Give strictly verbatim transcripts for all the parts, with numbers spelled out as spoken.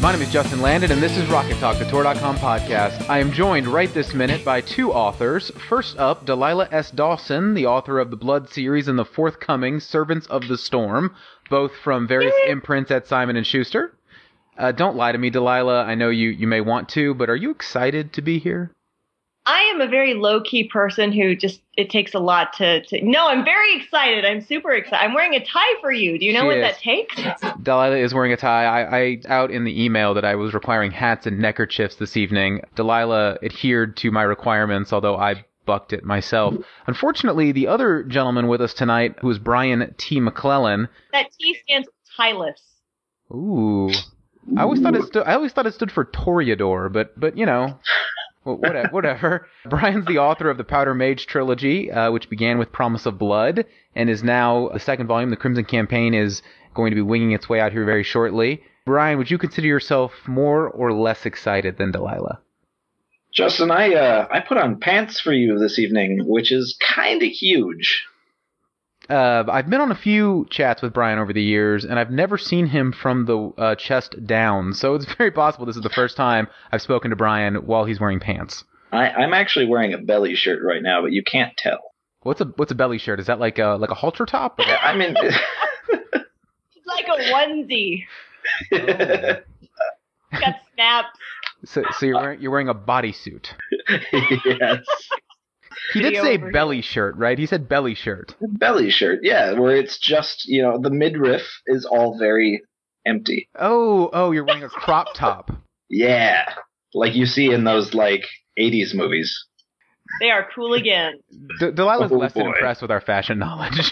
My name is Justin Landon, and this is Rocket Talk, the Tor dot com podcast. I am joined right this minute by two authors. First up, Delilah S. Dawson, the author of the Blood series and the forthcoming Servants of the Storm, both from various imprints at Simon and Schuster. Uh, don't lie to me, Delilah. I know you, you may want to, but are you excited to be here? I am a very low-key person who just, it takes a lot to, to... No, I'm very excited. I'm super excited. I'm wearing a tie for you. Do you know She what is. that takes? Delilah is wearing a tie. I, I out in the email that I was requiring hats and neckerchiefs this evening. Delilah adhered to my requirements, although I bucked it myself. Unfortunately, the other gentleman with us tonight, who is Brian T. McClellan... That T stands for Tylus. Ooh. I always thought it stood, I always thought it stood for Toreador, but, but you know... Well, whatever, whatever. Brian's the author of the Powder Mage trilogy, uh, which began with Promise of Blood, and is now the second volume. The Crimson Campaign is going to be winging its way out here very shortly. Brian, would you consider yourself more or less excited than Delilah? Justin, I uh, I put on pants for you this evening, which is kind of huge. Uh, I've been on a few chats with Brian over the years, and I've never seen him from the uh, chest down, so it's very possible this is the first time I've spoken to Brian while he's wearing pants. I, I'm actually wearing a belly shirt right now, but you can't tell. What's a what's a belly shirt? Is that like a like a halter top? Yeah, I mean, It's like a onesie. It's got snaps. So, so you're wearing, you're wearing a bodysuit. yes, He did Video say over belly shirt, right? He said belly shirt. belly shirt. Yeah, where it's just, you know, the midriff is all very empty. Oh, oh, you're wearing a crop top. Yeah, like you see in those like eighties movies. They are cool again. D- Delilah's Oh, less than boy. impressed with our fashion knowledge.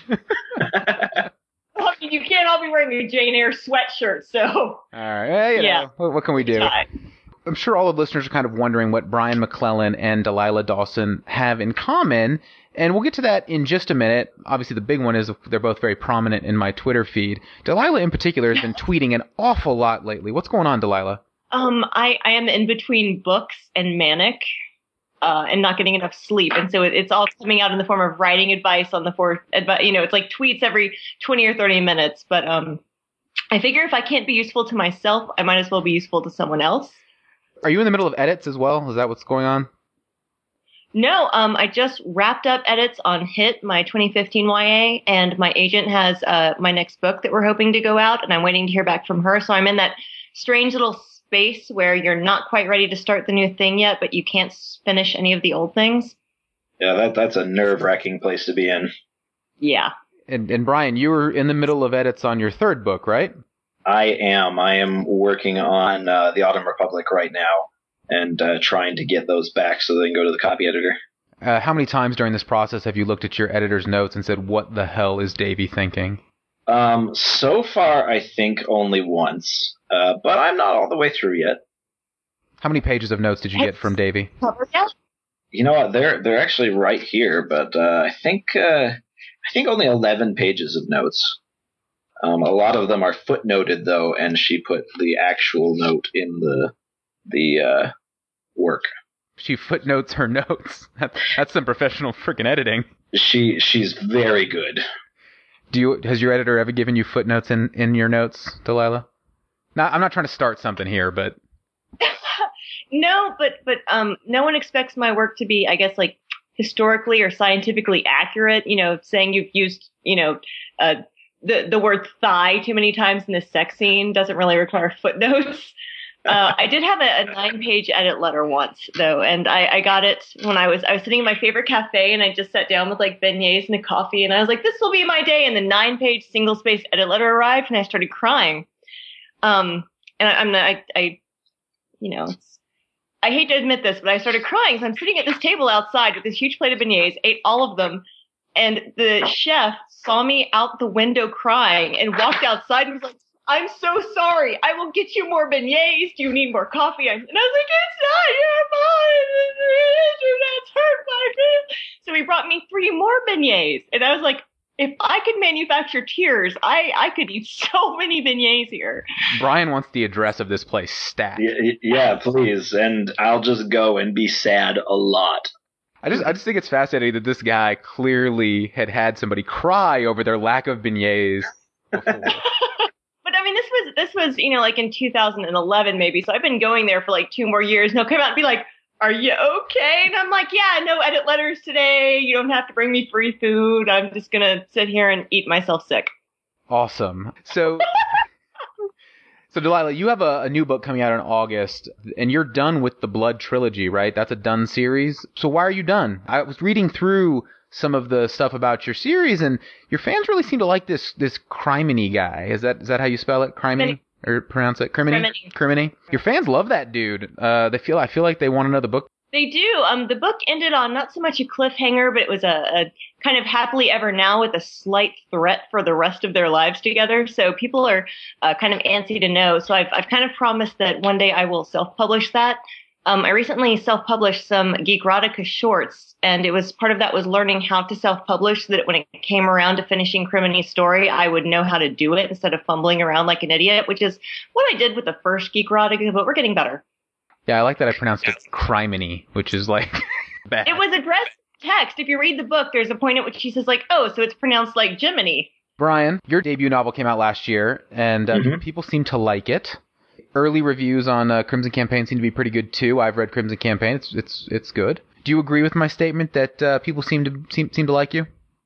Well, I mean, you can't all be wearing a Jane Eyre sweatshirt, so... All right, well, you Yeah. know, what, what can we do? Tie. I'm sure all the listeners are kind of wondering what Brian McClellan and Delilah Dawson have in common, and we'll get to that in just a minute. Obviously, the big one is they're both very prominent in my Twitter feed. Delilah, in particular, has been tweeting an awful lot lately. What's going on, Delilah? Um, I, I am in between books and manic, uh, and not getting enough sleep. And so it, it's all coming out in the form of writing advice on the fourth, advi- you know, it's like tweets every twenty or thirty minutes. But, um, I figure if I can't be useful to myself, I might as well be useful to someone else. Are you in the middle of edits as well? Is that what's going on? No, um, I just wrapped up edits on Hit, my twenty fifteen Y A, and my agent has, uh, my next book that we're hoping to go out, and I'm waiting to hear back from her. So I'm in that strange little space where you're not quite ready to start the new thing yet, but you can't finish any of the old things. Yeah, that that's a nerve-wracking place to be in. Yeah. And, and Brian, you were in the middle of edits on your third book, right? I am. I am working on uh, the Autumn Republic right now, and uh, trying to get those back so they can go to the copy editor. Uh, how many times during this process have you looked at your editor's notes and said, what the hell is Davey thinking? Um, so far, I think only once, uh, but I'm not all the way through yet. How many pages of notes did you get from Davey? You know what? They're they're actually right here, but uh, I think uh, I think only eleven pages of notes. Um, a lot of them are footnoted though, and she put the actual note in the the uh, work. She footnotes her notes. That, that's some professional freaking editing. She she's very good. Do you has your editor ever given you footnotes in, in your notes, Delilah? Now, I'm not trying to start something here, but No, but but um, no one expects my work to be, I guess, like historically or scientifically accurate. You know, saying you've used, you know, uh, the the word thigh too many times in this sex scene doesn't really require footnotes. Uh, I did have a, a nine-page edit letter once, though, and I, I got it when I was I was sitting in my favorite cafe, and I just sat down with like beignets and a coffee, and I was like, "This will be my day." And the nine-page single-spaced edit letter arrived, and I started crying. Um, and I, I'm not, I, I, you know, it's, I hate to admit this, but I started crying. So I'm sitting at this table outside with this huge plate of beignets, ate all of them, and the chef saw me out the window crying and walked outside and was like, "I'm so sorry. I will get you more beignets. Do you need more coffee?" And I was like, "It's not your fault. You're not hurt by this." So he brought me three more beignets. And I was like, if I could manufacture tears, I, I could eat so many beignets here. Brian wants the address of this place stat. Yeah, yeah, please, and I'll just go and be sad a lot. I just I just think it's fascinating that this guy clearly had had somebody cry over their lack of beignets before. But I mean, this was this was, you know, like in two thousand eleven maybe. So I've been going there for like two more years. And he'll come out and be like, "Are you okay?" And I'm like, "Yeah, no edit letters today. You don't have to bring me free food. I'm just going to sit here and eat myself sick." Awesome. So, so Delilah, you have a, a new book coming out in August, and you're done with the Blood trilogy, right? That's a done series. So why are you done? I was reading through some of the stuff about your series, and your fans really seem to like this this Criminy guy. Is that is that how you spell it? Criminy? Or pronounce it? Criminy? Criminy. Criminy. Your fans love that dude. Uh, they feel I feel like they want another book. They do. Um, the book ended on not so much a cliffhanger, but it was a, a kind of happily ever now with a slight threat for the rest of their lives together. So people are uh, kind of antsy to know. So I've I've kind of promised that one day I will self-publish that. Um, I recently self-published some Geekrotica shorts, and it was part of that was learning how to self-publish so that when it came around to finishing Crimini's story, I would know how to do it instead of fumbling around like an idiot, which is what I did with the first Geekrotica, but we're getting better. Yeah, I like that I pronounced it Criminy, which is like bad. It was addressed text. If you read the book, there's a point at which she says like, "Oh, so it's pronounced like Jiminy." Brian, your debut novel came out last year, and uh, Mm-hmm. people seem to like it. Early reviews on uh, Crimson Campaign seem to be pretty good too. I've read Crimson Campaign; it's it's it's good. Do you agree with my statement that uh, people seem to seem seem to like you?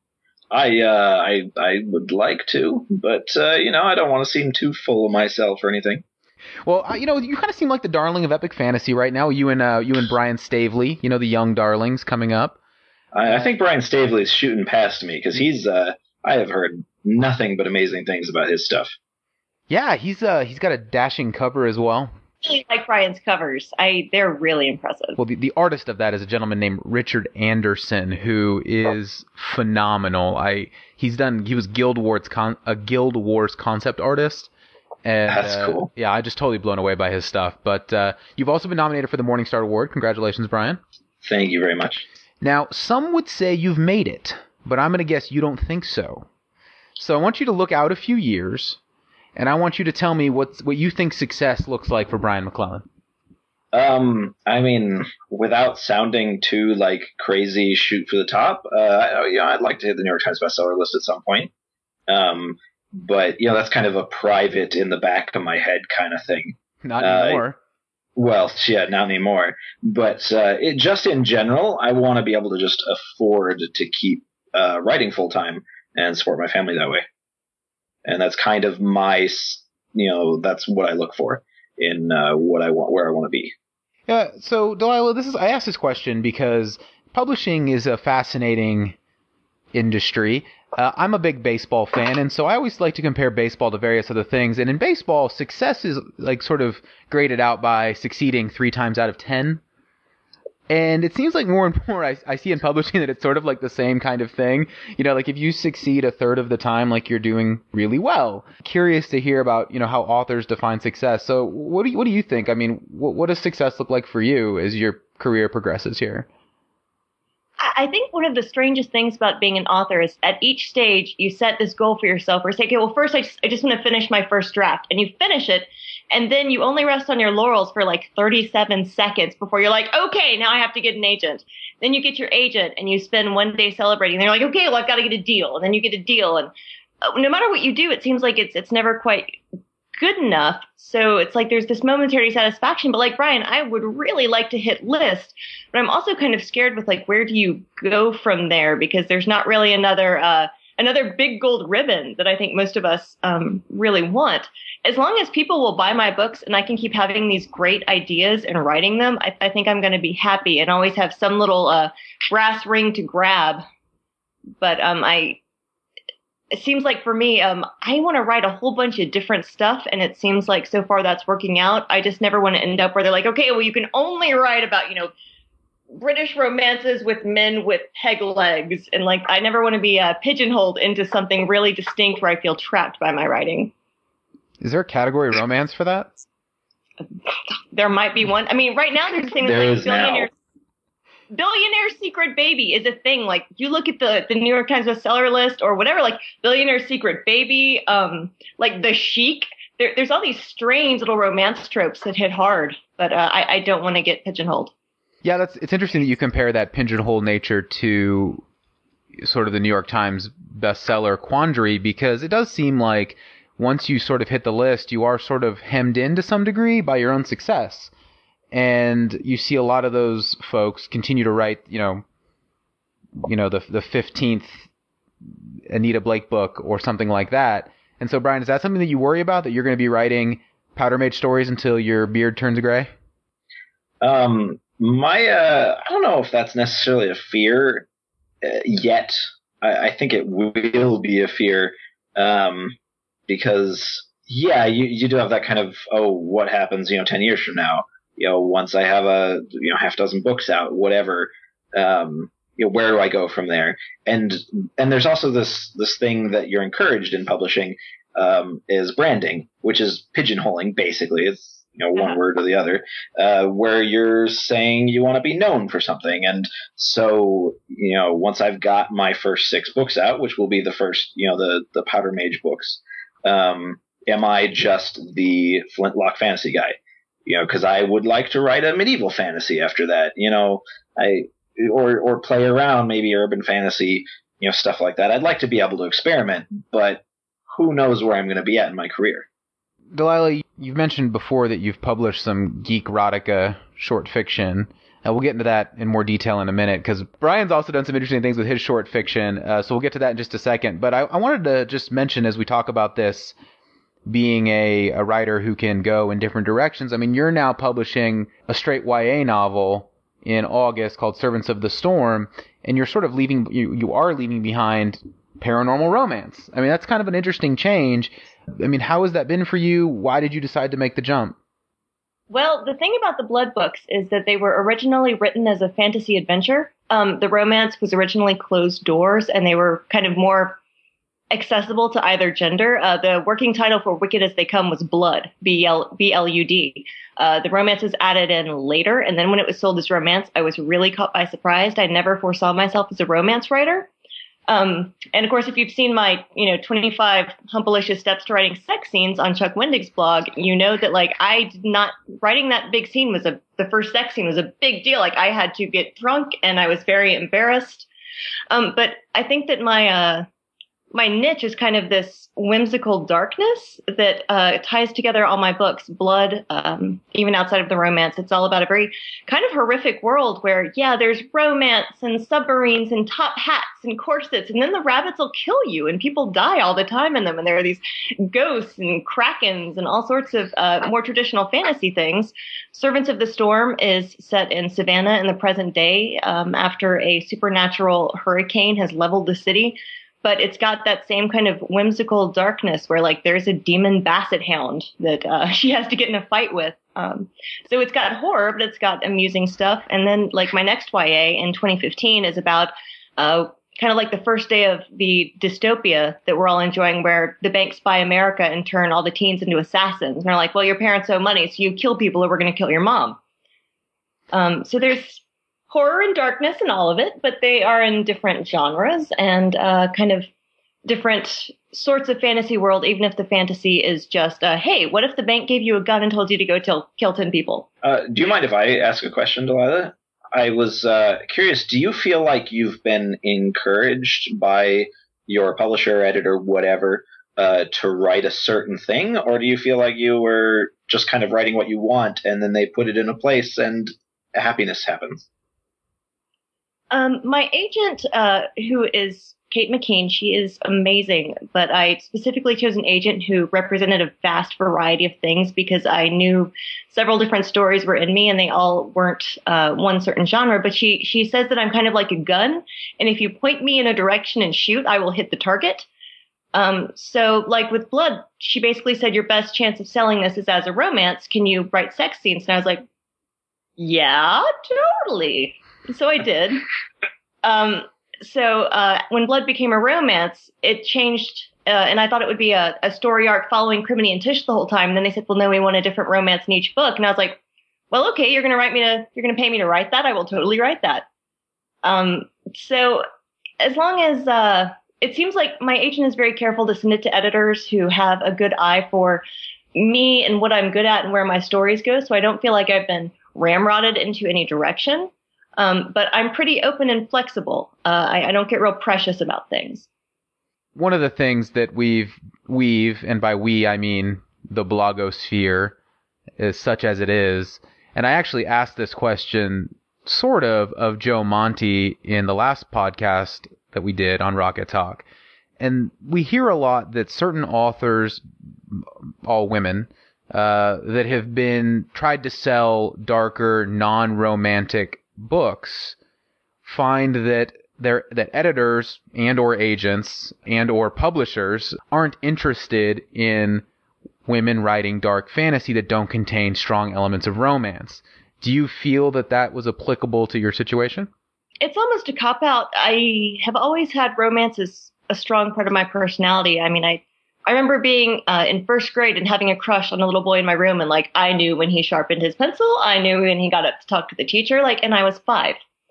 I uh, I I would like to, but uh, you know, I don't want to seem too full of myself or anything. Well, uh, you know, you kind of seem like the darling of epic fantasy right now. You and uh, you and Brian Stavely, you know, the young darlings coming up. I, I think Brian Stavely is shooting past me because he's. Uh, I have heard nothing but amazing things about his stuff. Yeah, he's uh he's got a dashing cover as well. I really like Brian's covers. I they're really impressive. Well, the, the artist of that is a gentleman named Richard Anderson, who is phenomenal. I he's done he was Guild Wars con, a Guild Wars concept artist. And, That's uh, cool. Yeah, I'm just totally blown away by his stuff. But uh, you've also been nominated for the Morningstar Award. Congratulations, Brian. Thank you very much. Now, some would say you've made it, but I'm going to guess you don't think so. So I want you to look out a few years, and I want you to tell me what what you think success looks like for Brian McClellan. Um, I mean, without sounding too like crazy, shoot for the top. Uh, I, you know, I'd like to hit the New York Times bestseller list at some point. Um, but you know, that's kind of a private, in the back of my head kind of thing. Not Uh, anymore. Well, yeah, not anymore. But uh, it, just in general, I want to be able to just afford to keep uh, writing full time and support my family that way. And that's kind of my, you know, that's what I look for in uh, what I want, where I want to be. Yeah. So Delilah, this is I asked this question because publishing is a fascinating industry. Uh, I'm a big baseball fan, and so I always like to compare baseball to various other things. And in baseball, success is like sort of graded out by succeeding three times out of ten. And it seems like more and more I, I see in publishing that it's sort of like the same kind of thing. You know, like if you succeed a third of the time, like you're doing really well. Curious to hear about, you know, how authors define success. So what do you, what do you think? I mean, what, what does success look like for you as your career progresses here? I think one of the strangest things about being an author is at each stage you set this goal for yourself where you say, okay, well, first I just, I just want to finish my first draft, and you finish it. And then you only rest on your laurels for like thirty-seven seconds before you're like, okay, now I have to get an agent. Then you get your agent and you spend one day celebrating. And you're like, okay, well, I've got to get a deal. And then you get a deal. And uh, no matter what you do, it seems like it's, it's never quite good enough. So it's like there's this momentary satisfaction. But like Brian, I would really like to hit list, but I'm also kind of scared with like, where do you go from there? Because there's not really another, uh, another big gold ribbon that I think most of us um, really want. As long as people will buy my books and I can keep having these great ideas and writing them, I, I think I'm going to be happy and always have some little uh, brass ring to grab. But um, I, it seems like for me, um, I want to write a whole bunch of different stuff, and it seems like so far that's working out. I just never want to end up where they're like, okay, well, you can only write about, you know, British romances with men with peg legs. And like, I never want to be uh, pigeonholed into something really distinct where I feel trapped by my writing. Is there a category romance for that? There might be one. I mean, right now there's things There like is now. billionaire, billionaire secret baby is a thing. Like you look at the, the New York Times bestseller list or whatever, like billionaire secret baby, um, like The Chic. There, there's all these strange little romance tropes that hit hard, but uh, I, I don't want to get pigeonholed. Yeah, that's it's interesting that you compare that pigeonhole nature to sort of the New York Times bestseller quandary, because it does seem like once you sort of hit the list, you are sort of hemmed in to some degree by your own success. And you see a lot of those folks continue to write, you know, you know, the the fifteenth Anita Blake book or something like that. And so, Brian, is that something that you worry about, that you're going to be writing Powder Mage stories until your beard turns gray? Um, my, uh, I don't know if that's necessarily a fear uh, yet. I, I think it will be a fear, um, because, yeah, you, you do have that kind of, oh, what happens, you know, ten years from now? You know, once I have a, you know, half dozen books out, whatever, um, you know, where do I go from there? And, and there's also this, this thing that you're encouraged in publishing, um, is branding, which is pigeonholing, basically. It's, you know, one Yeah. word or the other, uh, where you're saying you want to be known for something. And so, you know, once I've got my first six books out, which will be the first, you know, the, the Powder Mage books, um, am I just the Flintlock fantasy guy? You know, because I would like to write a medieval fantasy after that, you know, I, or, or play around maybe urban fantasy, you know, stuff like that. I'd like to be able to experiment, but who knows where I'm going to be at in my career. Delilah, you've mentioned before that you've published some geek erotica short fiction. Uh, we'll get into that in more detail in a minute, because Brian's also done some interesting things with his short fiction, uh, so we'll get to that in just a second. But I, I wanted to just mention, as we talk about this, being a, a writer who can go in different directions. I mean, you're now publishing a straight Y A novel in August called Servants of the Storm, and you're sort of leaving, you, you are leaving behind paranormal romance. I mean, that's kind of an interesting change. I mean, how has that been for you? Why did you decide to make the jump? Well, the thing about the Blood books is that they were originally written as a fantasy adventure. Um, the romance was originally closed doors, and they were kind of more accessible to either gender. Uh, the working title for Wicked as They Come was Blood, B L U D. Uh, the romance was added in later, and then when it was sold as romance, I was really caught by surprise. I never foresaw myself as a romance writer. Um, and of course, if you've seen my, you know, twenty-five humpalicious steps to writing sex scenes on Chuck Wendig's blog, you know that, like, I did not, writing that big scene was a, the first sex scene was a big deal. Like, I had to get drunk, and I was very embarrassed. Um, but I think that my, uh, my niche is kind of this whimsical darkness that uh, ties together all my books. Blood, um, even outside of the romance, it's all about a very kind of horrific world where, yeah, there's romance and submarines and top hats and corsets, and then the rabbits will kill you and people die all the time in them, and there are these ghosts and krakens and all sorts of uh, more traditional fantasy things. Servants of the Storm is set in Savannah in the present day, um, after a supernatural hurricane has leveled the city. But it's got that same kind of whimsical darkness where, like, there's a demon basset hound that uh, she has to get in a fight with. Um, so it's got horror, but it's got amusing stuff. And then, like, my next Y A in twenty fifteen is about uh, kind of like the first day of the dystopia that we're all enjoying, where the banks buy America and turn all the teens into assassins. And they're like, well, your parents owe money, so you kill people or we're going to kill your mom. Um, so there's horror and darkness in all of it, but they are in different genres and uh, kind of different sorts of fantasy world, even if the fantasy is just, uh, hey, what if the bank gave you a gun and told you to go till, kill ten people? Uh, do you mind if I ask a question, Delilah? I was uh, curious, do you feel like you've been encouraged by your publisher, editor, whatever, uh, to write a certain thing? Or do you feel like you were just kind of writing what you want and then they put it in a place and happiness happens? Um, my agent, uh, who is Kate McKean, she is amazing, but I specifically chose an agent who represented a vast variety of things because I knew several different stories were in me and they all weren't uh, one certain genre. But she, she says that I'm kind of like a gun, and if you point me in a direction and shoot, I will hit the target. Um, so like with Blood, she basically said, your best chance of selling this is as a romance. Can you write sex scenes? And I was like, yeah, totally. So I did. Um, so uh, when Blood became a romance, it changed, uh, and I thought it would be a, a story arc following Criminy and Tish the whole time. And then they said, well, no, we want a different romance in each book. And I was like, well, okay, you're going to write me to, you're going to pay me to write that. I will totally write that. Um, so as long as, uh, it seems like my agent is very careful to send it to editors who have a good eye for me and what I'm good at and where my stories go. So I don't feel like I've been ramrodded into any direction. Um, but I'm pretty open and flexible. Uh, I, I don't get real precious about things. one of the things that we've, we've, and by we, I mean the blogosphere, is such as it is. And I actually asked this question sort of of Joe Monty in the last podcast that we did on Rocket Talk. And we hear a lot that certain authors, all women, uh, that have been tried to sell darker, non-romantic books, find that their that editors and or agents and or publishers aren't interested in women writing dark fantasy that don't contain strong elements of romance. Do you feel that that was applicable to your situation? It's almost a cop-out. I have always had romance as a strong part of my personality. I mean, I, I remember being uh, in first grade and having a crush on a little boy in my room, and like I knew when he sharpened his pencil, I knew when he got up to talk to the teacher, like, and I was five.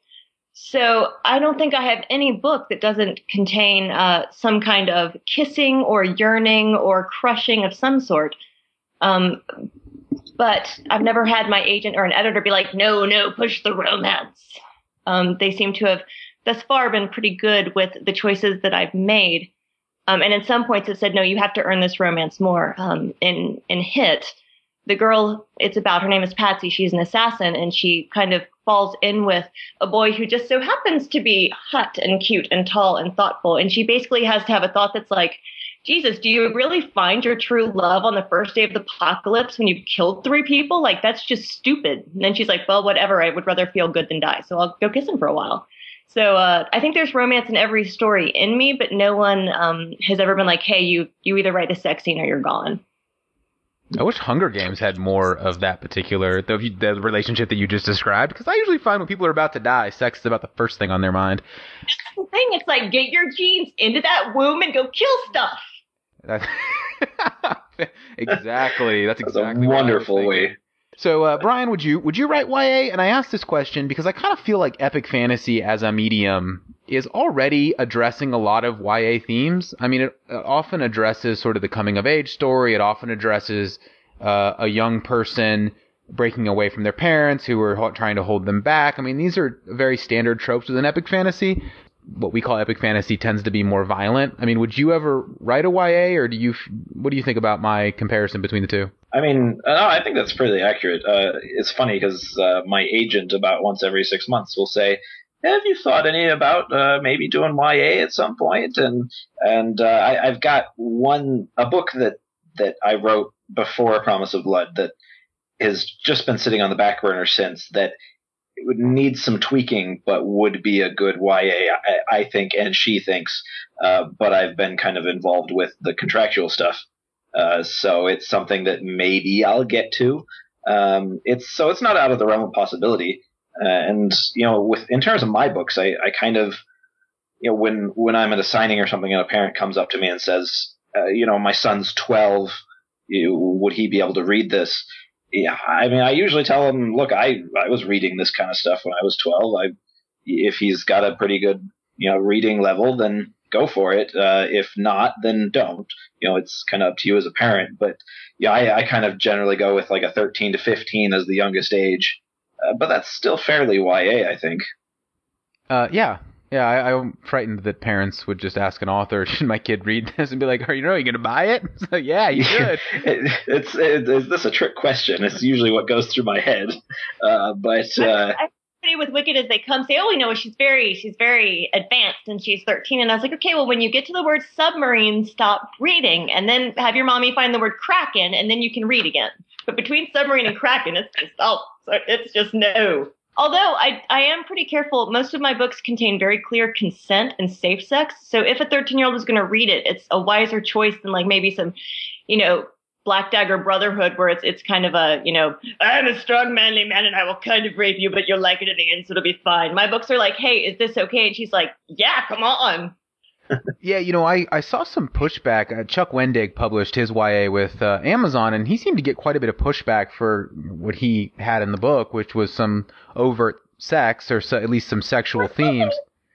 So I don't think I have any book that doesn't contain uh, some kind of kissing or yearning or crushing of some sort. Um, but I've never had my agent or an editor be like, no, no, push the romance. Um, they seem to have thus far been pretty good with the choices that I've made. Um, and in some points it said, no, you have to earn this romance more. Um, in, in Hit, the girl it's about, her name is Patsy. She's an assassin, and she kind of falls in with a boy who just so happens to be hot and cute and tall and thoughtful. And she basically has to have a thought that's like, Jesus, do you really find your true love on the first day of the apocalypse when you've killed three people? Like, that's just stupid. And then she's like, well, whatever. I would rather feel good than die. So I'll go kiss him for a while. So uh, I think there's romance in every story in me, but no one um, has ever been like, hey, you you either write a sex scene or you're gone. I wish Hunger Games had more of that particular, the, the relationship that you just described, because I usually find when people are about to die, sex is about the first thing on their mind. That's the thing. It's like, get your genes into that womb and go kill stuff. That's exactly. That's exactly That's a wonderful way. So, uh, Brian, would you would you write Y A? And I asked this question because I kind of feel like epic fantasy as a medium is already addressing a lot of Y A themes. I mean, it often addresses sort of the coming of age story. It often addresses uh, a young person breaking away from their parents who are trying to hold them back. I mean, these are very standard tropes within epic fantasy. What we call epic fantasy tends to be more violent. I mean, would you ever write a Y A, or do you? What do you think about my comparison between the two? I mean, no, I think that's pretty accurate. Uh, it's funny because uh, my agent about once every six months will say, "Have you thought any about uh, maybe doing Y A at some point?" And and uh, I, I've got one a book that that I wrote before Promise of Blood that has just been sitting on the back burner since. That it would need some tweaking, but would be a good Y A, I, I think, and she thinks. Uh, but I've been kind of involved with the contractual stuff. Uh, so it's something that maybe I'll get to. Um, it's so it's not out of the realm of possibility. Uh, and you know, with in terms of my books, I, I kind of, you know, when when I'm at a signing or something, and a parent comes up to me and says, uh, you know, my son's twelve, you, would he be able to read this? Yeah, I mean, I usually tell them, look, I I was reading this kind of stuff when I was twelve. I if he's got a pretty good, you know, reading level, then go for it. Uh, if not, then don't. You know, it's kind of up to you as a parent. But yeah, I, I kind of generally go with like a thirteen to fifteen as the youngest age. Uh, but that's still fairly Y A, I think. Uh, yeah. Yeah, I, I'm frightened that parents would just ask an author, should my kid read this? And be like, are you, know, are you going to buy it? So, yeah, you should. it, it's, it, is this a trick question? It's usually what goes through my head. Uh, but... Uh, I, I with Wicked as they come say, oh, we know she's very, she's very advanced and she's thirteen. And I was like, okay, well, when you get to the word submarine, stop reading and then have your mommy find the word Kraken and then you can read again. But between submarine and Kraken, it's just, oh, it's just no. Although I, I am pretty careful. Most of my books contain very clear consent and safe sex. So if a thirteen year old is going to read it, it's a wiser choice than like maybe some, you know, Black Dagger Brotherhood, where it's it's kind of a, you know, I'm a strong, manly man and I will kind of rape you, but you'll like it in the end, so it'll be fine. My books are like, hey, is this okay? And she's like, yeah, come on. Yeah, you know, I, I saw some pushback. Uh, Chuck Wendig published his Y A with uh, Amazon, and he seemed to get quite a bit of pushback for what he had in the book, which was some overt sex, or so, at least some sexual themes.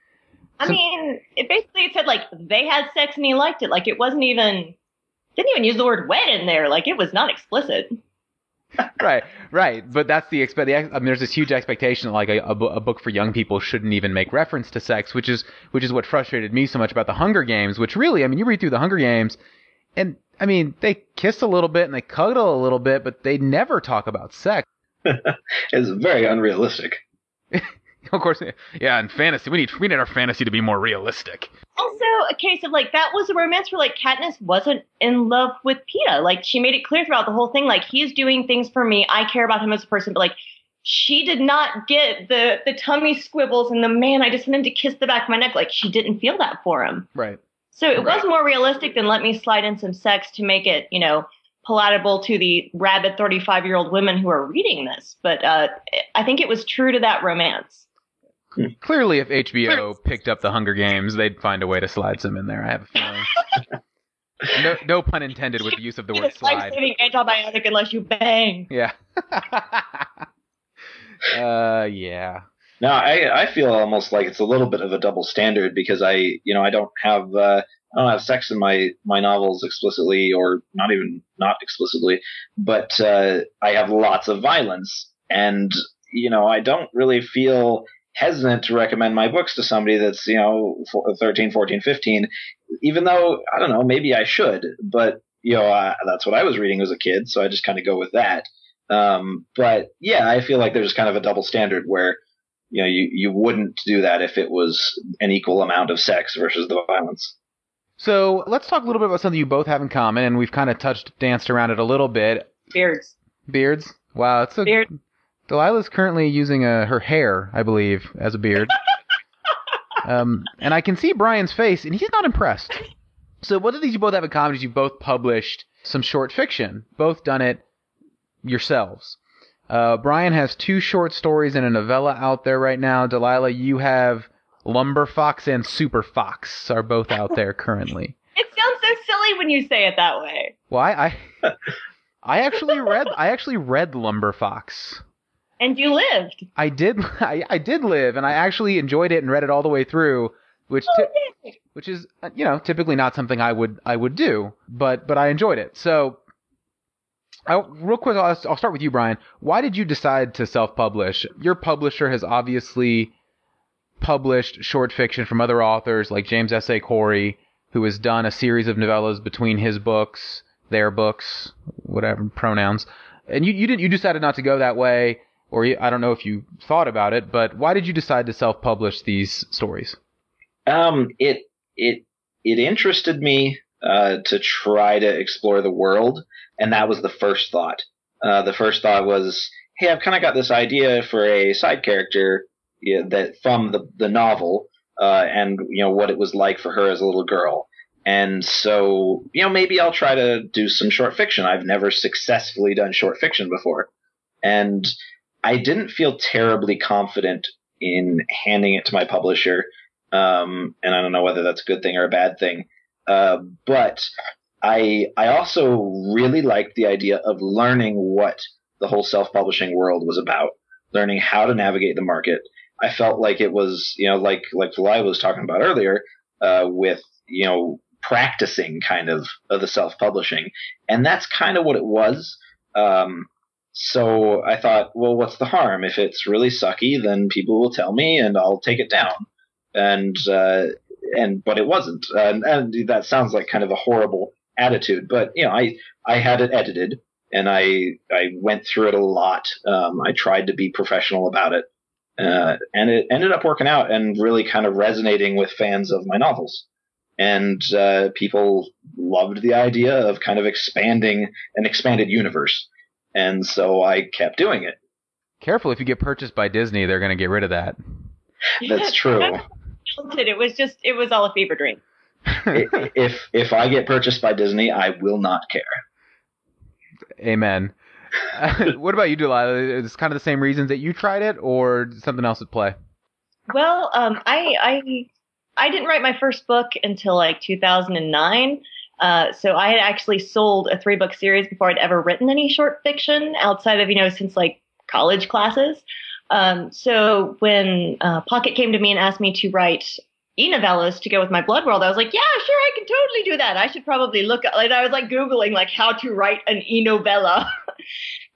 I some, mean, it basically said, like, they had sex and he liked it. Like, it wasn't even... Didn't even use the word wet in there. Like, it was not explicit. right, right. But that's the expect. I mean, there's this huge expectation that like a, a, a book for young people shouldn't even make reference to sex, which is which is what frustrated me so much about the Hunger Games. Which really, I mean, you read through the Hunger Games, and I mean, they kiss a little bit and they cuddle a little bit, but they never talk about sex. It's very unrealistic. Of course, yeah. In fantasy, we need we need our fantasy to be more realistic. Also, a case of like that was a romance where like Katniss wasn't in love with Peeta. Like she made it clear throughout the whole thing, like he's doing things for me. I care about him as a person, but like she did not get the the tummy squibbles and the man, I just want him to kiss the back of my neck. Like she didn't feel that for him. Right. So it Right. was more realistic than let me slide in some sex to make it, you know, palatable to the rabid thirty-five year old women who are reading this. But uh, I think it was true to that romance. Clearly, if H B O picked up the Hunger Games, they'd find a way to slide some in there. I have a feeling. no, no pun intended with the use of the word It's slide. life-saving antibiotic unless you bang. Yeah. uh, yeah. No, I I feel almost like it's a little bit of a double standard because I you know I don't have uh, I don't have sex in my my novels explicitly or not even not explicitly, but uh, I have lots of violence, and you know I don't really feel hesitant to recommend my books to somebody that's you know thirteen, fourteen, fifteen, even though I don't know, maybe I should, but you know uh, that's what I was reading as a kid, so I just kind of go with that. Um, but yeah, I feel like there's kind of a double standard where you know you, you wouldn't do that if it was an equal amount of sex versus the violence. So let's talk a little bit about something you both have in common, and we've kind of touched, danced around it a little bit. Beards. Beards. Wow, it's a Beard. Delilah's currently using a, her hair, I believe, as a beard. um, and I can see Brian's face, and he's not impressed. So one of these you both have in common is you both published some short fiction. Both done it yourselves. Uh, Brian has two short stories and a novella out there right now. Delilah, you have Lumber Fox and Super Fox are both out there currently. It sounds so silly when you say it that way. Well, I, I, I actually read I actually read Lumber Fox. And you lived. I did. I, I did live, and I actually enjoyed it and read it all the way through, which Oh, ti- yay. which is uh, you know typically not something I would I would do, but but I enjoyed it. So, I, real quick, I'll, I'll start with you, Brian. Why did you decide to self-publish? Your publisher has obviously published short fiction from other authors like James S A. Corey, who has done a series of novellas between his books, their books, whatever pronouns, and you you didn't you decided not to go that way. Or I don't know if you thought about it, but why did you decide to self-publish these stories? Um, it it it interested me uh, to try to explore the world, and that was the first thought. Uh, the first thought was, hey, I've kind of got this idea for a side character yeah, that from the the novel, uh, and you know what it was like for her as a little girl. And so, you know, maybe I'll try to do some short fiction. I've never successfully done short fiction before, and I didn't feel terribly confident in handing it to my publisher, um, and I don't know whether that's a good thing or a bad thing. Uh, but I I also really liked the idea of learning what the whole self-publishing world was about, learning how to navigate the market. I felt like it was, you know, like like Delilah was talking about earlier, uh, with you know practicing kind of of the self-publishing, and that's kind of what it was. Um, So I thought, well, what's the harm? If it's really sucky, then people will tell me, and I'll take it down. And uh, and but it wasn't, and, and that sounds like kind of a horrible attitude. But you know, I I had it edited, and I I went through it a lot. Um, I tried to be professional about it, uh, and it ended up working out and really kind of resonating with fans of my novels. And uh, people loved the idea of kind of expanding an expanded universe. And so I kept doing it. Careful, if you get purchased by Disney, they're going to get rid of that. That's true. It was just, it was all a fever dream. if if I get purchased by Disney, I will not care. Amen. Uh, what about you, Delilah? Is it kind of the same reasons that you tried it, or something else at play? Well, um, I, I, I didn't write my first book until like two thousand nine. Uh, so I had actually sold a three book series before I'd ever written any short fiction outside of, you know, since like college classes. Um, so when uh, Pocket came to me and asked me to write e-novellas to go with my Blood World, I was like, yeah, sure, I can totally do that. I should probably look at, like, I was like Googling like how to write an e-novella.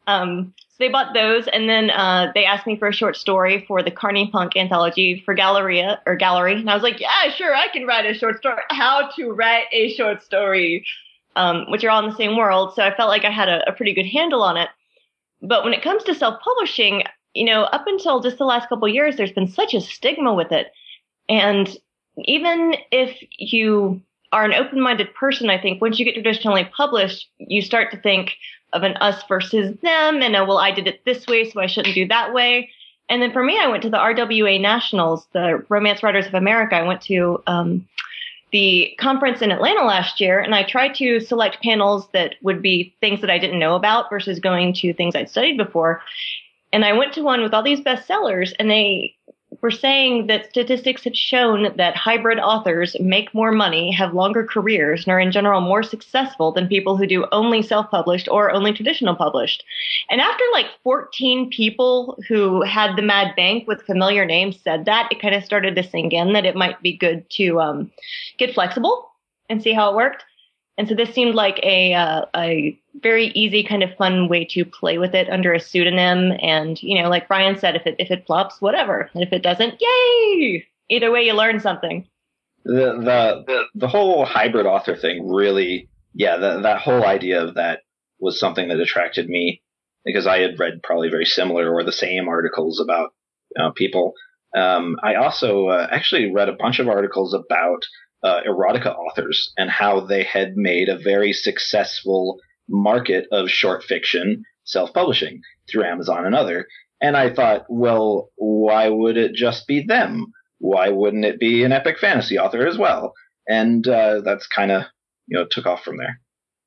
Um, so they bought those, and then uh, they asked me for a short story for the Carney Punk anthology for Galleria or Gallery, and I was like, yeah, sure, I can write a short story. How to write a short story, um, which are all in the same world. So I felt like I had a, a pretty good handle on it. But when it comes to self-publishing, you know, up until just the last couple of years, there's been such a stigma with it, and even if you are an open-minded person, I think once you get traditionally published, you start to think of an us versus them, and oh, well, I did it this way, so I shouldn't do that way. And then for me, I went to the R W A Nationals, the Romance Writers of America. I went to um, the conference in Atlanta last year, and I tried to select panels that would be things that I didn't know about versus going to things I'd studied before. And I went to one with all these bestsellers, and they were saying that statistics have shown that hybrid authors make more money, have longer careers, and are in general more successful than people who do only self-published or only traditional published. And after like fourteen people who had the mad bank with familiar names said that, it kind of started to sink in that it might be good to um, get flexible and see how it worked. And so this seemed like a uh, a very easy kind of fun way to play with it under a pseudonym. And, you know, like Brian said, if it if it flops, whatever. And if it doesn't, yay! Either way, you learn something. The the the, the whole hybrid author thing really, yeah, the, that whole idea of that was something that attracted me because I had read probably very similar or the same articles about you know, people. Um, I also uh, actually read a bunch of articles about Uh, erotica authors and how they had made a very successful market of short fiction self-publishing through Amazon and other. And I thought, well, why would it just be them? Why wouldn't it be an epic fantasy author as well? And uh, that's kind of, you know, took off from there.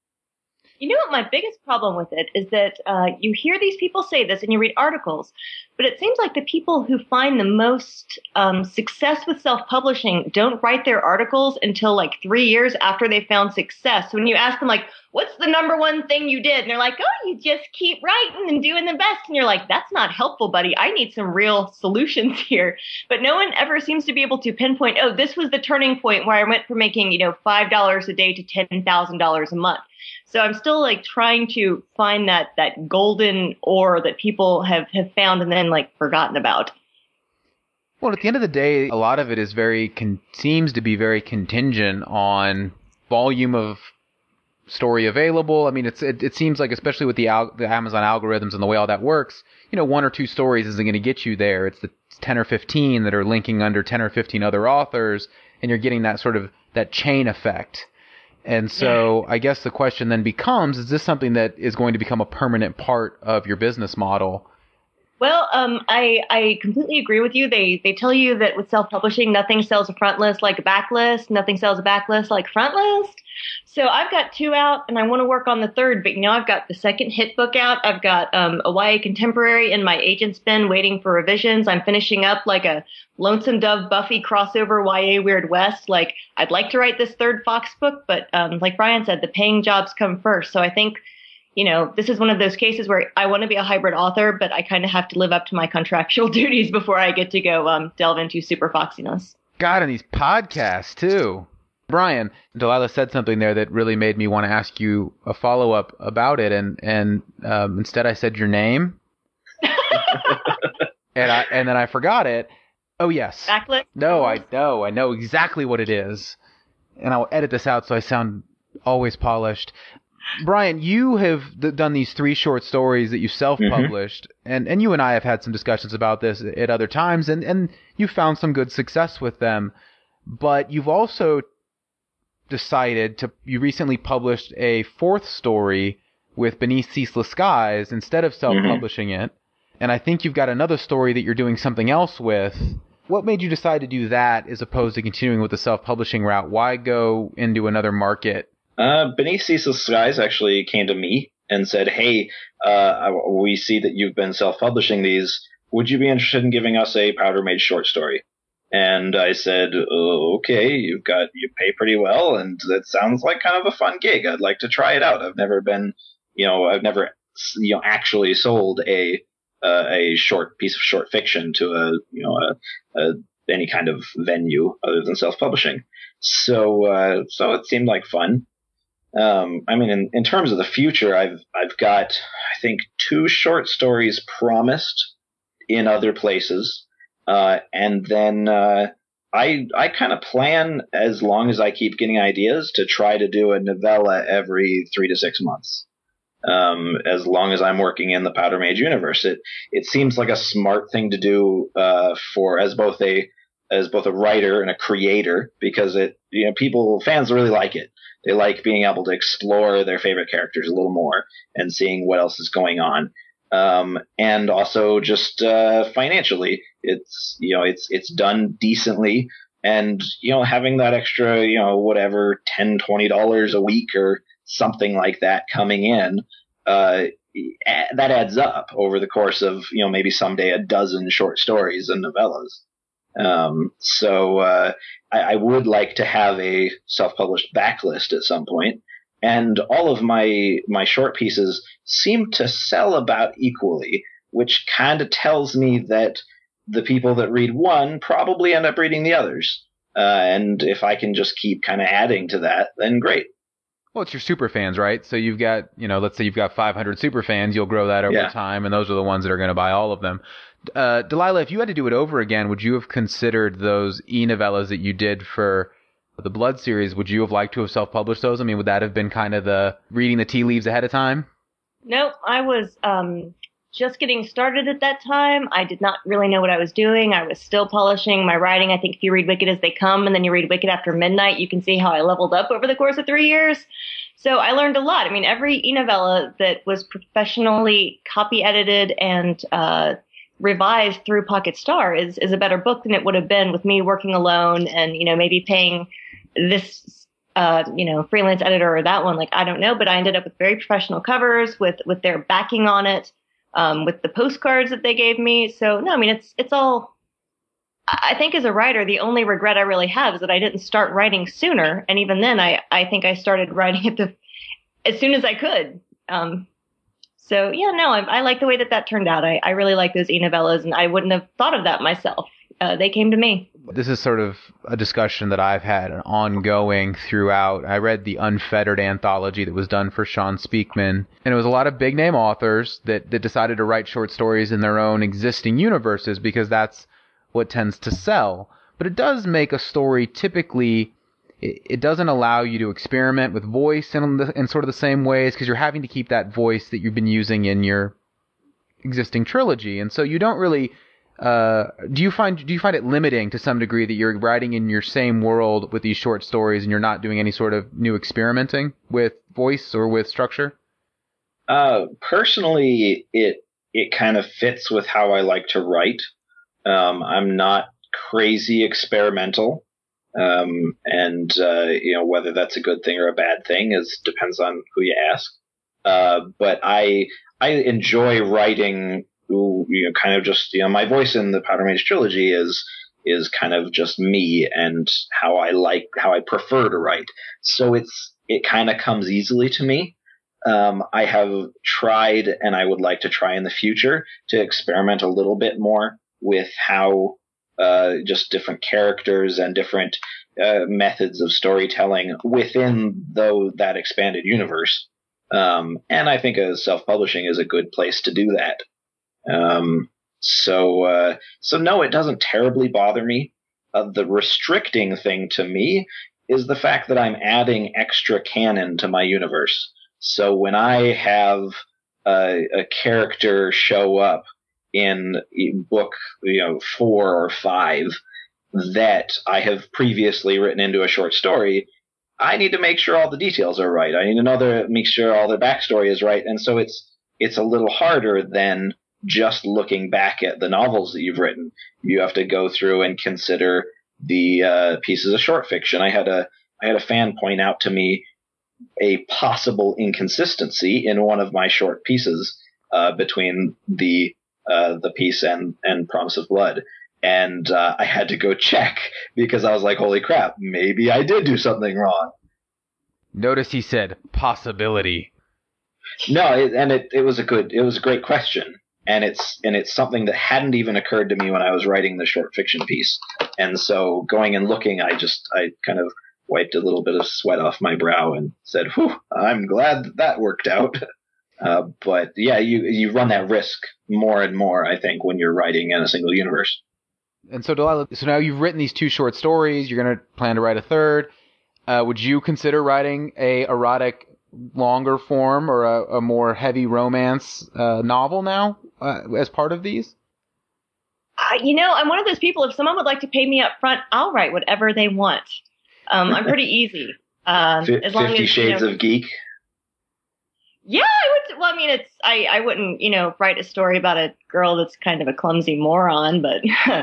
You know what my biggest problem with it is that uh, you hear these people say this and you read articles, but it seems like the people who find the most um, success with self-publishing don't write their articles until like three years after they found success. So when you ask them like, what's the number one thing you did? And they're like, oh, you just keep writing and doing the best. And you're like, that's not helpful, buddy. I need some real solutions here. But no one ever seems to be able to pinpoint, oh, this was the turning point where I went from making, you know, five dollars a day to ten thousand dollars a month. So I'm still like trying to find that that golden ore that people have, have found and then like forgotten about. Well, at the end of the day, a lot of it is very con- seems to be very contingent on volume of story available. I mean, it's it, it seems like, especially with the, al- the Amazon algorithms and the way all that works, you know, one or two stories isn't going to get you there. It's the ten or fifteen that are linking under ten or fifteen other authors, and you're getting that sort of that chain effect. And so I guess the question then becomes, is this something that is going to become a permanent part of your business model? Well, um, I, I completely agree with you. They they tell you that with self-publishing, nothing sells a front list like a backlist. Nothing sells a backlist like front list. So I've got two out, and I want to work on the third. But, you know, I've got the second hit book out. I've got um, a Y A contemporary in my agent's bin waiting for revisions. I'm finishing up like a Lonesome Dove Buffy crossover Y A Weird West. Like, I'd like to write this third Fox book, but um, like Brian said, the paying jobs come first. So I think, you know, this is one of those cases where I want to be a hybrid author, but I kind of have to live up to my contractual duties before I get to go um, delve into super foxiness. God, and these podcasts, too. Brian, Delilah said something there that really made me want to ask you a follow-up about it, and and um, instead I said your name, and I and then I forgot it. Oh yes, Backlist? No, I know, I know exactly what it is, and I'll edit this out so I sound always polished. Brian, you have th- done these three short stories that you self-published, mm-hmm. and and you and I have had some discussions about this at other times, and and you found some good success with them, but you've also decided to, you recently published a fourth story with Beneath Ceaseless Skies instead of self-publishing mm-hmm. it. And I think you've got another story that you're doing something else with. What made you decide to do that as opposed to continuing with the self-publishing route? Why go into another market? Uh, Beneath Ceaseless Skies actually came to me and said, hey, uh, we see that you've been self-publishing these. Would you be interested in giving us a Powder Mage short story? And I said, oh, okay, you've got, you pay pretty well, and that sounds like kind of a fun gig. I'd like to try it out. I've never been, you know, I've never, you know, actually sold a, uh, a short piece of short fiction to a, you know, a, a any kind of venue other than self-publishing. So, uh, so it seemed like fun. Um, I mean, in, in terms of the future, I've, I've got, I think, two short stories promised in other places. Uh, and then uh, I I kind of plan, as long as I keep getting ideas, to try to do a novella every three to six months. Um, as long as I'm working in the Powder Mage universe, it it seems like a smart thing to do uh, for as both a as both a writer and a creator, because it you know people fans really like it. They like being able to explore their favorite characters a little more and seeing what else is going on. Um, and also just uh, financially, it's you know it's it's done decently, and you know having that extra you know whatever ten twenty dollars a week or something like that coming in, uh, that adds up over the course of, you know, maybe someday a dozen short stories and novellas. Um, so uh, I, I would like to have a self-published backlist at some point, and all of my my short pieces seem to sell about equally, which kind of tells me that the people that read one probably end up reading the others. Uh, and if I can just keep kind of adding to that, then great. Well, it's your super fans, right? So you've got, you know, let's say you've got five hundred super fans, you'll grow that over Yeah. time, and those are the ones that are going to buy all of them. Uh, Delilah, if you had to do it over again, would you have considered those e-novellas that you did for the Blood series, would you have liked to have self-published those? I mean, would that have been kind of the reading the tea leaves ahead of time? Nope, I was um, just getting started at that time. I did not really know what I was doing. I was still polishing my writing. I think if you read Wicked as they come and then you read Wicked after midnight, you can see how I leveled up over the course of three years. So I learned a lot. I mean, every e-novella that was professionally copy edited and uh, revised through Pocket Star is, is a better book than it would have been with me working alone and, you know, maybe paying this, uh, you know, freelance editor or that one. Like, I don't know, but I ended up with very professional covers with, with their backing on it, um, with the postcards that they gave me. So no, I mean, it's, it's all, I think as a writer, the only regret I really have is that I didn't start writing sooner. And even then, I, I think I started writing at the, as soon as I could. Um, so yeah, no, I, I like the way that that turned out. I, I really like those e-novellas, and I wouldn't have thought of that myself. Uh, they came to me. This is sort of a discussion that I've had ongoing throughout. I read the Unfettered anthology that was done for Sean Speakman, and it was a lot of big name authors that, that decided to write short stories in their own existing universes because that's what tends to sell. But it does make a story typically, it, it doesn't allow you to experiment with voice in, the, in sort of the same ways because you're having to keep that voice that you've been using in your existing trilogy. And so you don't really... Uh, do you find do you find it limiting to some degree that you're writing in your same world with these short stories and you're not doing any sort of new experimenting with voice or with structure? Uh, personally, it it kind of fits with how I like to write. Um, I'm not crazy experimental, um, and uh, you know whether that's a good thing or a bad thing is depends on who you ask. Uh, but I I enjoy writing. Who, you know, kind of just, you know, my voice in the Powder Mage trilogy is, is kind of just me and how I like, how I prefer to write. So it's, it kind of comes easily to me. Um, I have tried, and I would like to try in the future, to experiment a little bit more with how, uh, just different characters and different, uh, methods of storytelling within, though, that expanded universe. Um, and I think a self-publishing is a good place to do that. Um, so, uh, so no, it doesn't terribly bother me. Uh, the restricting thing to me is the fact that I'm adding extra canon to my universe. So when I have a, a character show up in book, you know, four or five that I have previously written into a short story, I need to make sure all the details are right. I need to know their, make sure all their backstory is right. And so it's, it's a little harder than just looking back at the novels that you've written. You have to go through and consider the uh, pieces of short fiction. I had a I had a fan point out to me a possible inconsistency in one of my short pieces uh, between the uh, the piece and and Promise of Blood, and uh, I had to go check because I was like, holy crap, maybe I did do something wrong. Notice he said possibility. No, it, and it it was a good it was a great question. And it's and it's something that hadn't even occurred to me when I was writing the short fiction piece. And so going and looking, I just I kind of wiped a little bit of sweat off my brow and said, "Whew, I'm glad that, that worked out." Uh, but yeah, you you run that risk more and more, I think, when you're writing in a single universe. And so, Delilah, so now you've written these two short stories. You're going to plan to write a third. Uh, would you consider writing a erotic, longer form or a, a more heavy romance uh, novel now uh, as part of these? Uh, you know, I'm one of those people. If someone would like to pay me up front, I'll write whatever they want. Um, I'm pretty easy. Um, F- as long Fifty as, Shades you know, of Geek. Yeah, I would. Well, I mean, it's I, I wouldn't, you know, write a story about a girl that's kind of a clumsy moron, but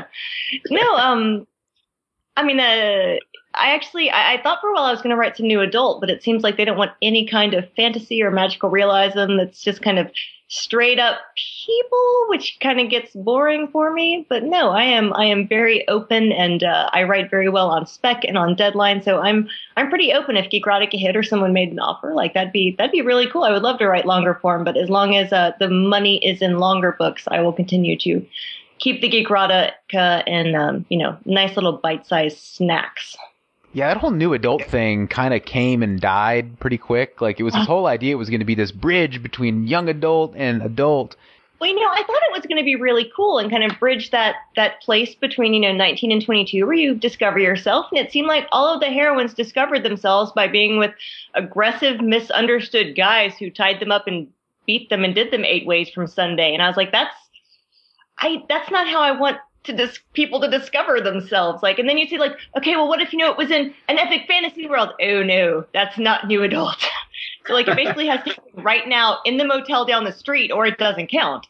no. Um, I mean, uh, I actually I, I thought for a while I was going to write some new adult, but it seems like they don't want any kind of fantasy or magical realism. That's just kind of straight up people, which kind of gets boring for me. But no, I am I am very open, and uh, I write very well on spec and on deadline. So I'm I'm pretty open. If Geekrotica hit or someone made an offer, like that'd be that'd be really cool. I would love to write longer form, but as long as uh, the money is in longer books, I will continue to keep the Geekrotica in um, you know, nice little bite-sized snacks. Yeah, that whole new adult thing kind of came and died pretty quick. Like, it was this whole idea it was going to be this bridge between young adult and adult. Well, you know, I thought it was going to be really cool and kind of bridge that that place between, you know, nineteen and twenty-two where you discover yourself. And it seemed like all of the heroines discovered themselves by being with aggressive, misunderstood guys who tied them up and beat them and did them eight ways from Sunday. And I was like, that's I that's not how I want to dis- people to discover themselves. Like, and then you see like, okay, well, what if, you know, it was in an epic fantasy world? Oh no, that's not new adult. So like, it basically has to happen right now in the motel down the street, or it doesn't count.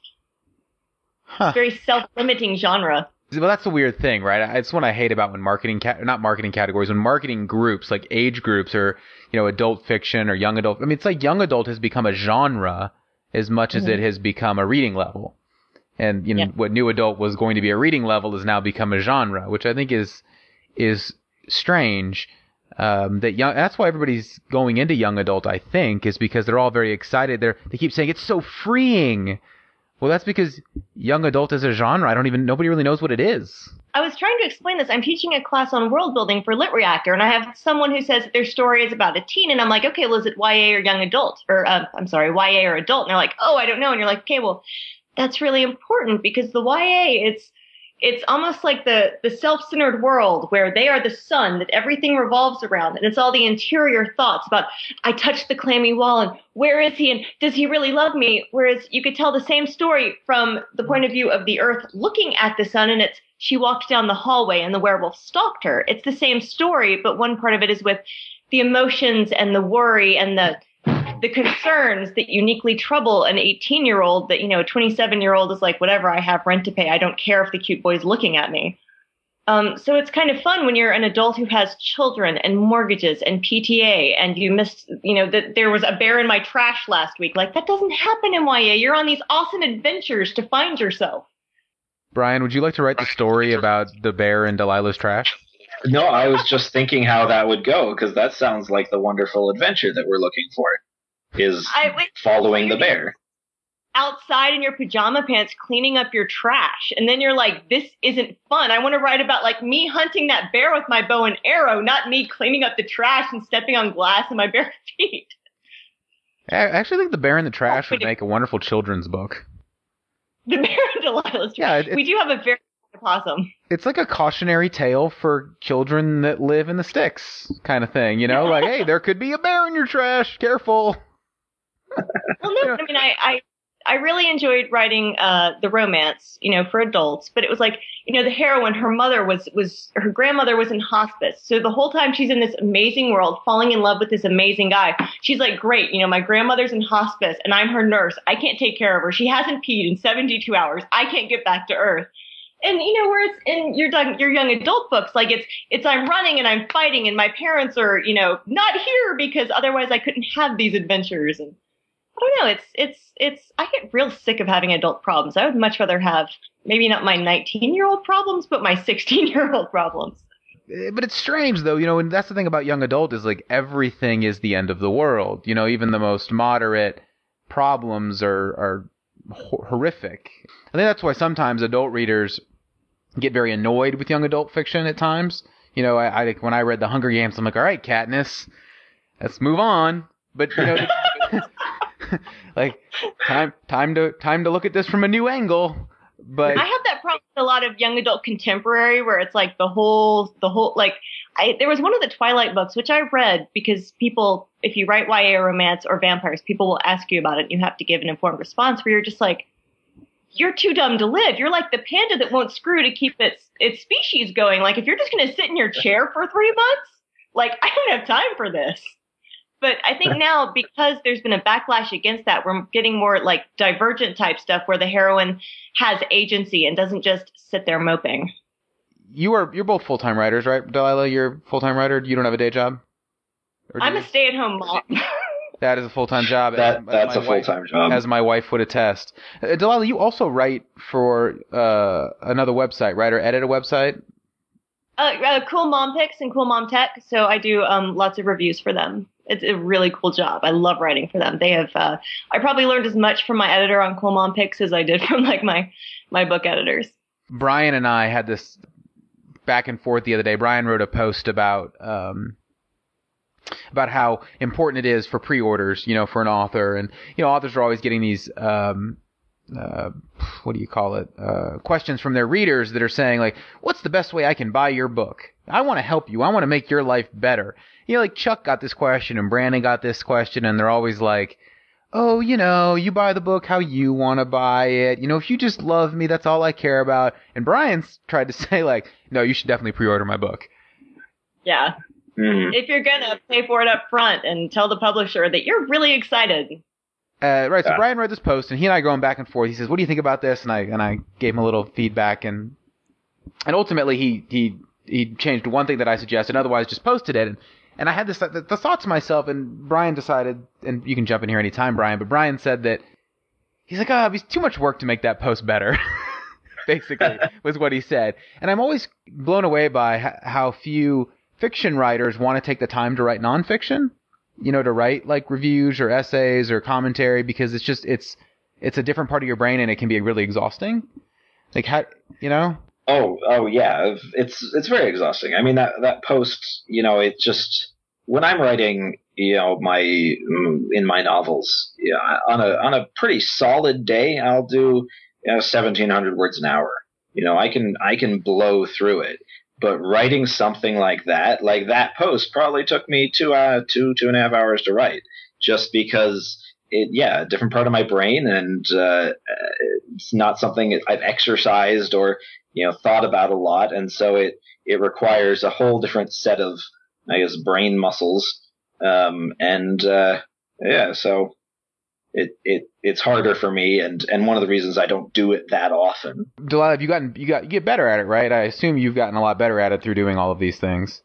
Huh. It's very self-limiting genre. Well, that's the weird thing, right? It's what I hate about when marketing, ca- not marketing categories, when marketing groups, like age groups or, you know, adult fiction or young adult. I mean, it's like young adult has become a genre as much as mm-hmm. it has become a reading level. And, you know, yeah. what new adult was going to be a reading level has now become a genre, which I think is is strange. Um, that young, that's why everybody's going into young adult, I think, is because they're all very excited. They're, they keep saying it's so freeing. Well, that's because young adult is a genre. I don't even, nobody really knows what it is. I was trying to explain this. I'm teaching a class on world building for Lit Reactor, and I have someone who says that their story is about a teen, and I'm like, okay, well, is it Y A or young adult? Or, uh, I'm sorry, Y A or adult? And they're like, oh, I don't know. And you're like, okay, well, that's really important because the Y A, it's it's almost like the, the self-centered world where they are the sun that everything revolves around. And it's all the interior thoughts about, I touched the clammy wall and where is he and does he really love me? Whereas you could tell the same story from the point of view of the earth looking at the sun, and it's she walked down the hallway and the werewolf stalked her. It's the same story, but one part of it is with the emotions and the worry and the the concerns that uniquely trouble an eighteen-year-old that, you know, a twenty-seven-year-old is like, whatever, I have rent to pay. I don't care if the cute boy's looking at me. Um, so it's kind of fun when you're an adult who has children and mortgages and P T A and you missed, you know, that there was a bear in my trash last week. Like, that doesn't happen in Y A. You're on these awesome adventures to find yourself. Brian, would you like to write the story about the bear in Delilah's trash? No, I was just thinking how that would go, because that sounds like the wonderful adventure that we're looking for. Is I, wait, following the bear. Outside in your pajama pants cleaning up your trash. And then you're like, this isn't fun. I want to write about like me hunting that bear with my bow and arrow, not me cleaning up the trash and stepping on glass in my bare feet. I actually think The Bear in the Trash would make a wonderful children's book. The Bear in Delilah's Trash. Yeah, it, we do have a very possum. It's like a cautionary tale for children that live in the sticks kind of thing, you know? Like, hey, there could be a bear in your trash. Careful. Well, no, I mean, I, I, I really enjoyed writing uh, the romance, you know, for adults. But it was like, you know, the heroine, her mother was, was, her grandmother was in hospice. So the whole time she's in this amazing world, falling in love with this amazing guy. She's like, great, you know, my grandmother's in hospice and I'm her nurse. I can't take care of her. She hasn't peed in seventy-two hours. I can't get back to Earth. And, you know, whereas in your, your young adult books, like it's, it's I'm running and I'm fighting and my parents are, you know, not here because otherwise I couldn't have these adventures. And I don't know. It's, it's, it's, I get real sick of having adult problems. I would much rather have maybe not my nineteen year old problems, but my sixteen year old problems. But it's strange though, you know, and that's the thing about young adult is like everything is the end of the world. You know, even the most moderate problems are, are horrific. I think that's why sometimes adult readers get very annoyed with young adult fiction at times. You know, I, I when I read The Hunger Games, I'm like, all right, Katniss, let's move on. But, you know, like time time to time to look at this from a new angle. But I have that problem with a lot of young adult contemporary where it's like the whole the whole like I there was one of the Twilight books which I read because people, if you write Y A or romance or vampires, people will ask you about it and you have to give an informed response where you're just like, you're too dumb to live. You're like the panda that won't screw to keep its its species going. Like, if you're just going to sit in your chair for three months, like, I don't have time for this. But I think now, because there's been a backlash against that, we're getting more like Divergent type stuff where the heroine has agency and doesn't just sit there moping. You are you're both full time writers, right, Delilah? You're a full time writer. You don't have a day job. I'm you? a stay at home mom. That is a full time job. That as, that's as a full time wife, job, as my wife would attest. Uh, Delilah, you also write for uh, another website, right, or edit a website? Uh, uh, Cool Mom Picks and Cool Mom Tech. So I do um, lots of reviews for them. It's a really cool job. I love writing for them. They have. Uh, I probably learned as much from my editor on Cool Mom Picks as I did from like my my book editors. Brian and I had this back and forth the other day. Brian wrote a post about um, about how important it is for pre-orders, you know, for an author, and you know, authors are always getting these. Um, Uh, what do you call it? Uh, questions from their readers that are saying like, what's the best way I can buy your book? I want to help you. I want to make your life better. You know, like Chuck got this question and Brandon got this question, and they're always like, oh, you know, you buy the book how you want to buy it. You know, if you just love me, that's all I care about. And Brian's tried to say like, no, you should definitely pre-order my book. Yeah. Mm. If you're going to pay for it up front and tell the publisher that you're really excited. Uh, right, so yeah. Brian read this post, and he and I are going back and forth. He says, "What do you think about this?" And I and I gave him a little feedback, and and ultimately he he he changed one thing that I suggested, otherwise just posted it. And, and I had this the, the thought to myself, and Brian decided, and you can jump in here anytime, Brian, but Brian said that he's like, "Oh, it's too much work to make that post better." Basically, was what he said. And I'm always blown away by h- how few fiction writers want to take the time to write nonfiction. You know, to write like reviews or essays or commentary, because it's just, it's, it's a different part of your brain and it can be really exhausting. Like, how, you know? Oh, oh yeah. It's, it's very exhausting. I mean, that, that post, you know, it just, when I'm writing, you know, my, in my novels, yeah, on a, on a pretty solid day, I'll do, you know, seventeen hundred words an hour. You know, I can, I can blow through it. But writing something like that, like that post probably took me two, uh, two, two and a half hours to write, just because it, yeah, a different part of my brain, and uh, it's not something I've exercised or, you know, thought about a lot. And so it, it requires a whole different set of, I guess, brain muscles. Um, and, uh, yeah, so it, it, it's harder for me, and, and one of the reasons I don't do it that often. Delilah, have you gotten, you got, you get better at it, right? I assume you've gotten a lot better at it through doing all of these things.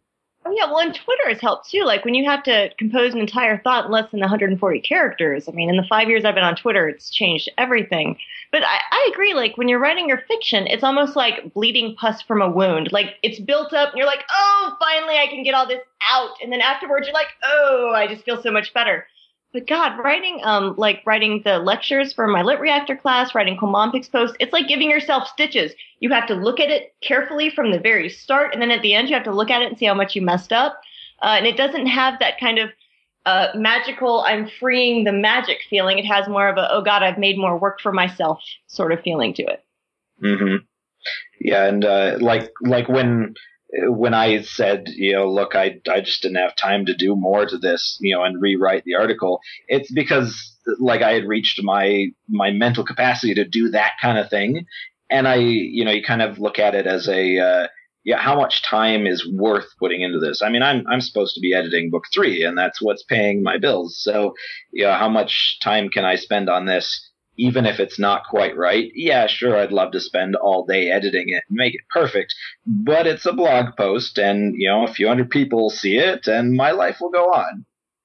Oh yeah, well, and Twitter has helped too. Like when you have to compose an entire thought in less than one hundred forty characters. I mean, in the five years I've been on Twitter, it's changed everything. But I, I agree, like when you're writing your fiction, it's almost like bleeding pus from a wound. Like it's built up and you're like, oh, finally I can get all this out. And then afterwards you're like, oh, I just feel so much better. But God, writing, um, like writing the lectures for my Lit Reactor class, writing Cool Mom Picks posts, it's like giving yourself stitches. You have to look at it carefully from the very start, and then at the end you have to look at it and see how much you messed up. Uh, and it doesn't have that kind of uh, magical, I'm freeing the magic feeling. It has more of a, oh God, I've made more work for myself sort of feeling to it. Mm-hmm. Yeah, and uh, like like when. When I said, you know, look, I, I just didn't have time to do more to this, you know, and rewrite the article, it's because like I had reached my, my mental capacity to do that kind of thing. And I, you know, you kind of look at it as a, uh, yeah, how much time is worth putting into this? I mean, I'm, I'm supposed to be editing book three, and that's what's paying my bills. So, you know, how much time can I spend on this? Even if it's not quite right, yeah, sure, I'd love to spend all day editing it and make it perfect, but it's a blog post, and, you know, a few hundred people see it, and my life will go on.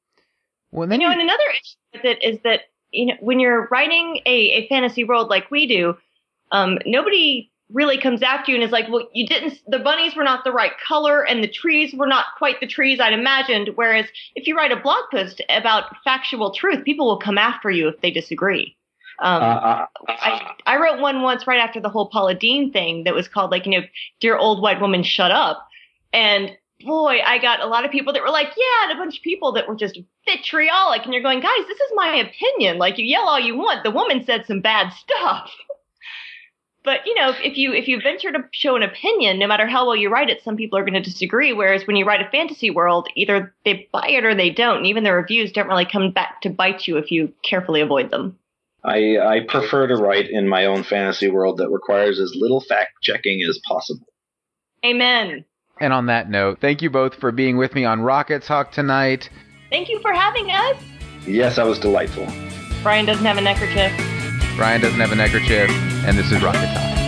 Well, then you know, and another issue with it is that, you know, when you're writing a, a fantasy world like we do, um, nobody really comes after you and is like, well, you didn't, the bunnies were not the right color, and the trees were not quite the trees I'd imagined, whereas if you write a blog post about factual truth, people will come after you if they disagree. Um, uh, uh, uh, I, I wrote one once right after the whole Paula Deen thing that was called like, you know, Dear Old White Woman, Shut Up. And boy, I got a lot of people that were like, yeah, and a bunch of people that were just vitriolic. And you're going, guys, this is my opinion. Like, you yell all you want. The woman said some bad stuff. But, you know, if you if you venture to show an opinion, no matter how well you write it, some people are going to disagree. Whereas when you write a fantasy world, either they buy it or they don't. And even the reviews don't really come back to bite you if you carefully avoid them. I, I prefer to write in my own fantasy world that requires as little fact-checking as possible. Amen. And on that note, thank you both for being with me on Rocket Talk tonight. Thank you for having us. Yes, that was delightful. Brian doesn't have a neckerchief. Brian doesn't have a neckerchief, and this is Rocket Talk.